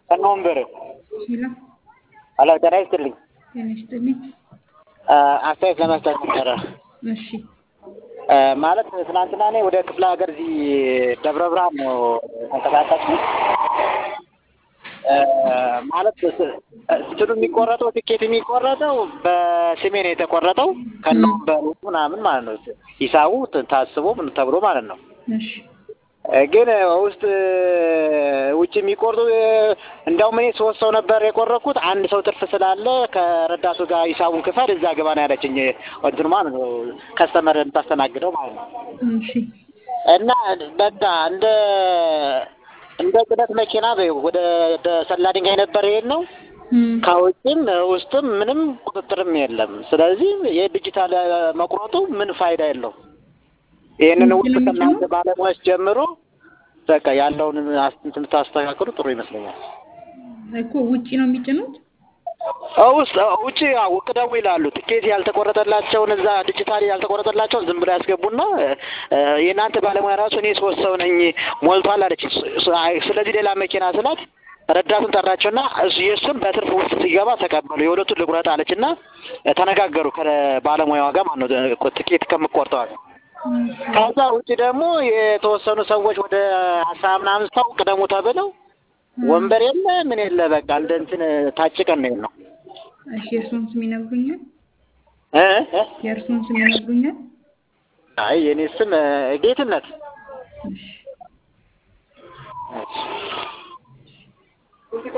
ከነወንበር ሄሎ አላ ተራይስልኝ ተነስተልኝ አስተያየት ለመስጠት ነበር። እሺ ማለት ትናንትና እኔ ወደ ክፍለ ሀገር እዚህ ደብረ ብርሃን ነው ተንቀሳቀስኩት። ማለት እንትኑ የሚቆረጠው ትኬት የሚቆረጠው በስሜ ነው የተቆረጠው ከነወንበሩ ምናምን ማለት ነው። ሂሳቡ ታስቦ ምን ተብሎ ማለት ነው። እሺ ግን ውጭ የሚቆርጡ እንደውም እኔ 3 ሰው ነበር የቆረኩት። አንድ ሰው ትርፍ ስላለ ከረዳቱ ጋር ሂሳቡን ክፈል እዛ ገባ ነው ያለችኝ። እንትኑ ማለት ነው ከስተመር እንታስተናግደው ማለት ነው። እሺ እና በቃ እንደ ቅደት መኪና ወደ ሰላ ድንጋይ ነበር ነው። ከውጭም ውስጥም ምንም ቁጥጥርም የለም። ስለዚህ የዲጂታል መቁረጡ ምን ፋይዳ የለው። ይሄንን ውስጥ ከናንተ ባለሙያዎች ጀምሮ በቃ ያለውን እንትን ታስተካክሉ ጥሩ ይመስለኛል። እኮ ውጪ ነው የሚጭኑት? ውጪ ቅደው ይላሉ። ትኬት ያልተቆረጠላቸውን እዛ ዲጂታል ያልተቆረጠላቸውን ዝም ብለው ያስገቡና የናንተ ባለሙያ ራሱ እኔ 3 ሰው ነኝ ሞልቷል አለች። ስለዚህ ሌላ መኪና ስላት ረዳቱን ጠራቸውና የሱን በትርፍ ውስጥ ሲገባ ተቀበሉ። የሁለቱን ልቁረጥ አለችና ተነጋገሩ ከባለሙያዋ ጋር ማለት ነው ትኬት ከምቆርጠዋል። ከዛ ውጪ ደግሞ የተወሰኑ ሰዎች ወደ 10 ምናምን ሰው ቅደሙ ተብለው ወንበር የለ ምን የለ በቃ እንደ እንትን ታጭቀን ነው። እሺ የእርሱን ስም ይነግሩኛል? የእርሱን ስም ይነግሩኛል? አይ የኔ ስም ጌትነት። እሺ